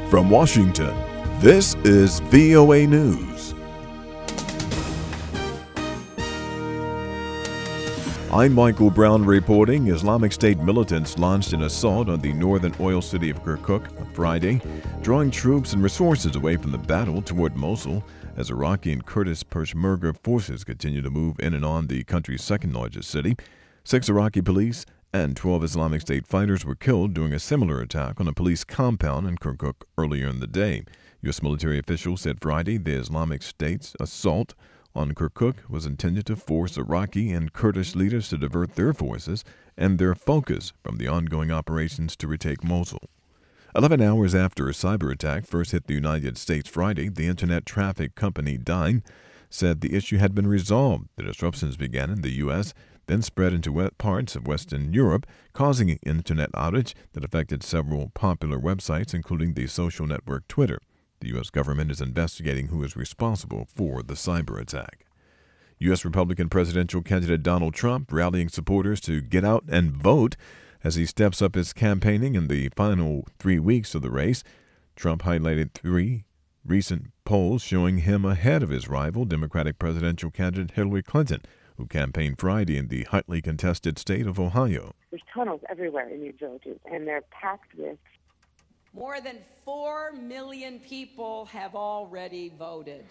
From Washington, this is VOA News. I'm Michael Brown reporting. Islamic State militants launched an assault on the northern oil city of Kirkuk on Friday, drawing troops and resources away from the battle toward Mosul as Iraqi and Kurdish Peshmerga forces continue to move in and on the country's second largest city. 6 Iraqi police and 12 Islamic State fighters were killed during a similar attack on a police compound in Kirkuk earlier in the day. U.S. military officials said Friday the Islamic State's assault on Kirkuk was intended to force Iraqi and Kurdish leaders to divert their forces and their focus from the ongoing operations to retake Mosul. 11 hours after a cyber attack first hit the United States Friday, the internet traffic company Dyn said the issue had been resolved. The disruptions began in the U.S., then spread into parts of Western Europe, causing an internet outage that affected several popular websites, including the social network Twitter. The U.S. government is investigating who is responsible for the cyber attack. U.S. Republican presidential candidate Donald Trump rallying supporters to get out and vote as he steps up his campaigning in the final 3 weeks of the race. Trump highlighted 3 recent polls showing him ahead of his rival, Democratic presidential candidate Hillary Clinton, who campaigned Friday in the hotly contested state of Ohio. There's tunnels everywhere in these villages, and they're packed with. More than 4 million people have already voted.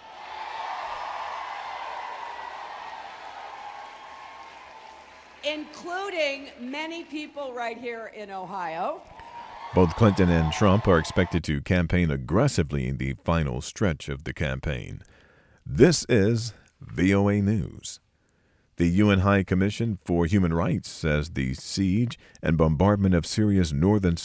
Including many people right here in Ohio. Both Clinton and Trump are expected to campaign aggressively in the final stretch of the campaign. This is VOA News. The UN High Commission for Human Rights says the siege and bombardment of Syria's northern